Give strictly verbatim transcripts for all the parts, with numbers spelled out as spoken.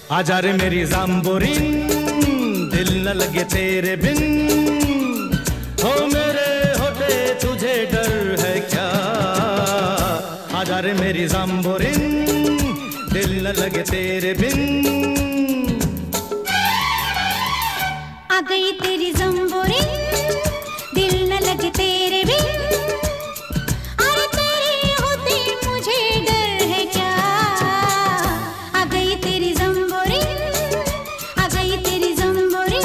आजा रे मेरी जाम्बोरिन, दिल न लगे तेरे बिन। हो मेरे होते तुझे डर है क्या? आजा रे मेरी जाम्बोरिन, दिल न लगे तेरे बिन। आ गई तेरी जाम्बोरिन, दिल न लगे तेरे बिन। अरे तेरे होते मुझे डर है क्या? आ गई तेरी जाम्बोरिन, आ गई तेरी जाम्बोरिन।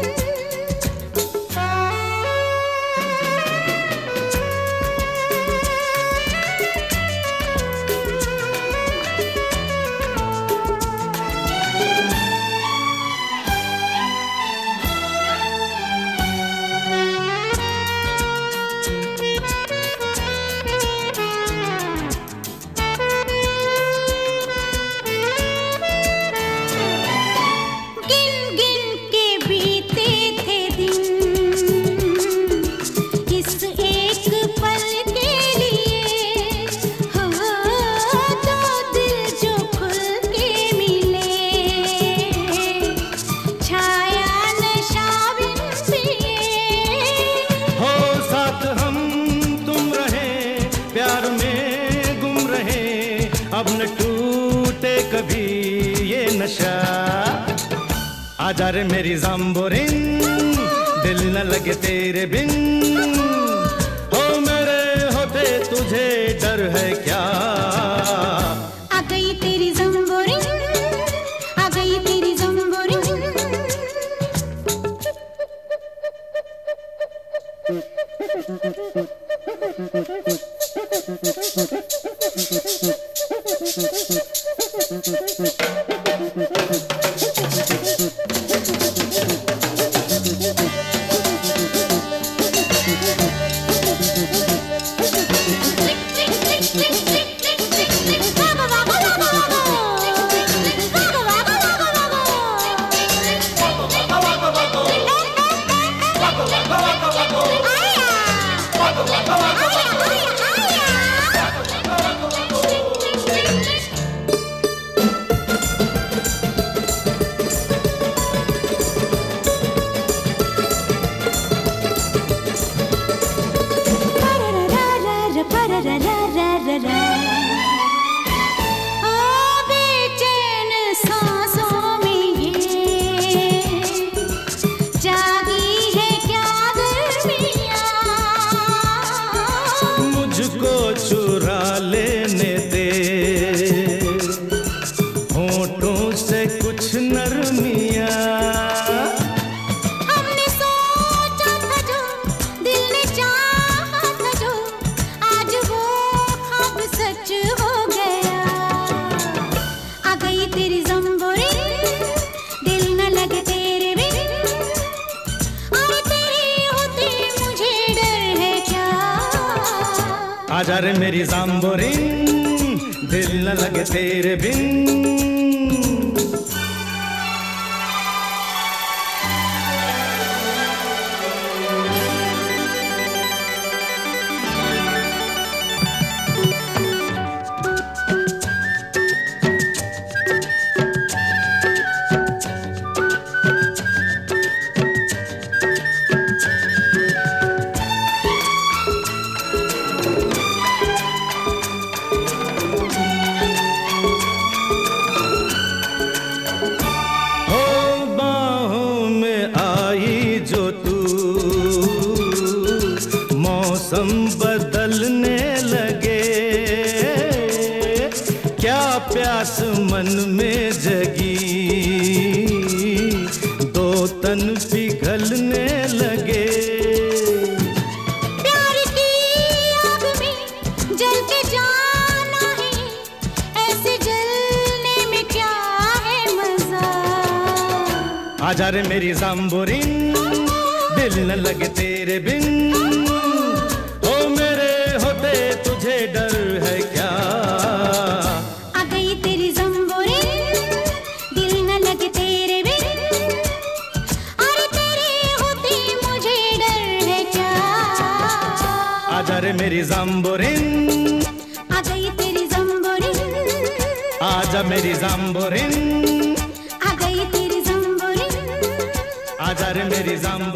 अब न टूटे कभी ये नशा। आजा रे मेरी जाम्बोरिन, दिल न लगे तेरे बिन। हो मेरे होते तुझे डर है क्या? आ गई तेरी जाम्बोरिन, आ गई तेरी जाम्बोरिन। ओ बेचैन सांसों में ये जागी है क्या गर्मियाँ? मुझको चुरा लेने दे होठों से कुछ नरमियाँ। तेरी जाम्बोरिन, दिल न लगे तेरे बिन। अरे तेरे होते मुझे डर है क्या? आजा रे मेरी जाम्बोरिन, दिल न लगे तेरे बिन। मौसम बदलने लगे, क्या प्यास मन में जगी, दो तन पिघलने लगे। प्यार की आग में जल के जाना है, ऐसे जलने में क्या है मजा? आजा रे मेरी जाम्बोरिन, दिल न लगे तेरे बिन। तुझे डर है क्या? आ गई तेरी जाम्बोरिन, दिल न लगे तेरे बिन। अरे तेरे होते मुझे डर है क्या? आजा रे मेरी जाम्बोरिन, आ गई तेरी जाम्बोरिन। आजा मेरी जाम्बोरिन, तेरी जम